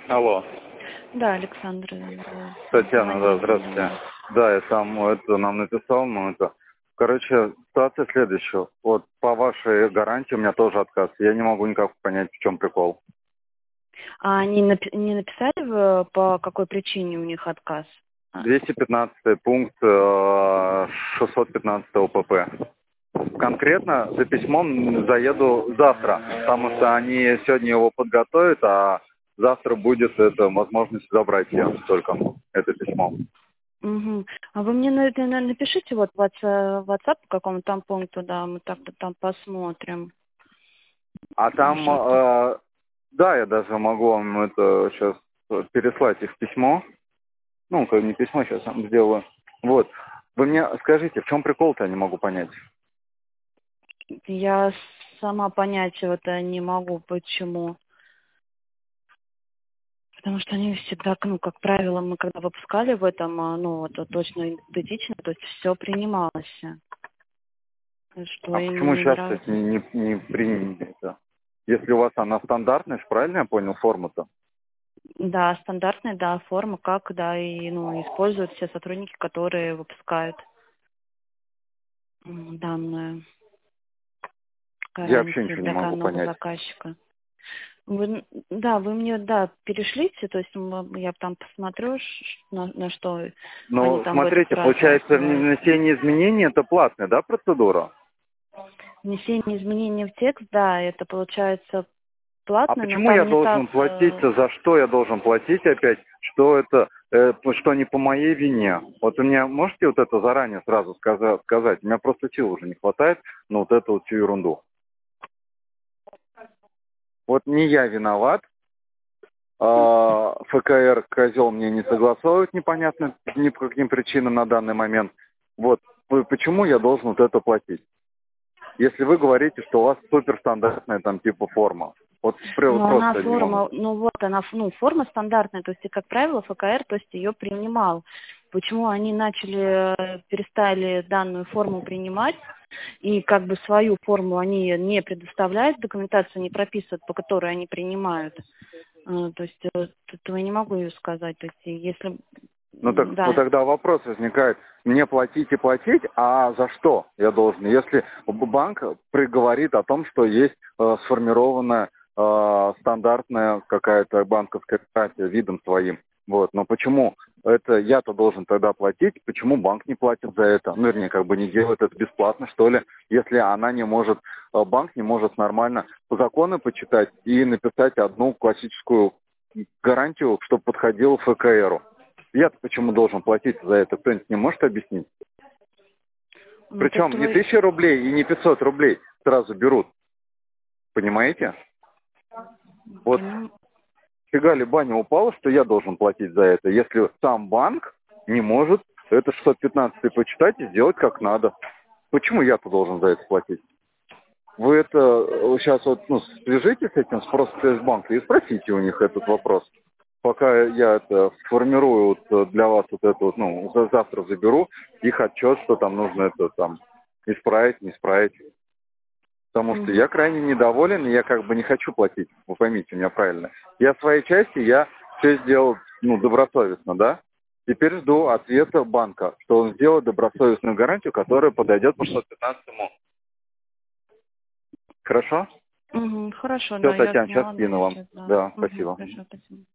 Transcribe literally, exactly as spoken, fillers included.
Алло. Да, Александр. э, Татьяна, да, звонили здравствуйте. мне. Да, я там это нам написал, но это... Короче, ситуация следующая. Вот по вашей гарантии у меня тоже отказ. Я не могу никак понять, в чем прикол. А они напи- не написали, вы, по какой причине у них отказ? А, двести пятнадцатый пункт э, шестьсот пятнадцать ОПП. Конкретно за письмом заеду завтра, потому что они сегодня его подготовят, а завтра будет это возможность забрать ее только, это письмо. Мгм. А вы мне, наверное, напишите вот в WhatsApp, WhatsApp по какому там пункту, да, мы так-то там посмотрим. А там, Пишите. э, да, я даже могу вам это сейчас переслать их письмо. Ну, как не письмо, сейчас сам сделаю. Вот. Вы мне скажите, в чем прикол-то, я не могу понять. Я сама понять это не могу, почему. Потому что они всегда, ну, как правило, мы когда выпускали в этом, а, ну, это точно идентично, то есть все принималось. Что А им почему не сейчас, кстати, нравится. не, не, не принято? Если у вас она стандартная, ж правильно я понял, форма-то? Да, стандартная, да, форма, как, да, и, ну, используют все сотрудники, которые выпускают м, данную Я вообще гарантию ничего не для могу данного понять. заказчика. Вы, н- да, вы мне, да, перешлите, то есть м, я там посмотрю, ш- на, на что они Ну, там в этот смотрите, раз получается, ссылаются. внесение изменений это платная, да, процедура? Внесение изменений в текст, да, это получается А платно, но почему я там не должен так... платить, э, за что я должен платить опять, что это, э, что не по моей вине? Вот вы мне можете вот это заранее сразу сказа- сказать? У меня просто сил уже не хватает на вот эту вот всю ерунду. Вот не я виноват, а, ФКР козел мне не согласовывает непонятно ни по каким причинам на данный момент. Вот вы- почему я должен вот это платить? Если вы говорите, что у вас суперстандартная там типа форма. Вот при- Но она просто не могу. форма, ну вот она, ну форма стандартная, то есть и, как правило, ФКР, то есть ее принимал. Почему они начали, э, перестали данную форму принимать, и как бы свою форму они не предоставляют, документацию не прописывают, по которой они принимают. Э, То есть э, этого я не могу ее сказать. То есть и если, Ну так, м, ну да, тогда вопрос возникает, мне платить и платить, а за что я должен? Если б- банк приговорит о том, что есть э, сформированная э, стандартная какая-то банковская гарантия видом своим, вот, но почему это я-то должен тогда платить, почему банк не платит за это? Ну, вернее, как бы не делает это бесплатно, что ли, если она не может, э, банк не может нормально по закону почитать и написать одну классическую гарантию, чтобы подходила ФКРу. Я-то почему должен платить за это? Кто-нибудь не может объяснить? ну это Причем не твой, тысяча рублей и не пятьсот рублей сразу берут. Понимаете? Вот поним- фига ли баня упала, что я должен платить за это, если сам банк не может это шестьсот пятнадцать почитать и сделать как надо. Почему я-то должен за это платить? Вы это сейчас вот, ну, свяжитесь с этим, с Проспецбанка и спросите у них этот вопрос. Пока я это сформирую вот для вас вот это вот, ну, за- завтра заберу их отчет, что там нужно это там исправить, не исправить. Потому что Мгм. я крайне недоволен, и я как бы не хочу платить. Вы поймите меня правильно. Я своей части, я все сделал, ну, добросовестно, да? Теперь жду ответа банка, что он сделает добросовестную гарантию, которая подойдет по шестьсот пятнадцатому. Хорошо? Мгм, хорошо, Все, да, я Татьяна, сейчас поняла, да, скину вам. сейчас, да. Да, Мгм, спасибо. хорошо, спасибо.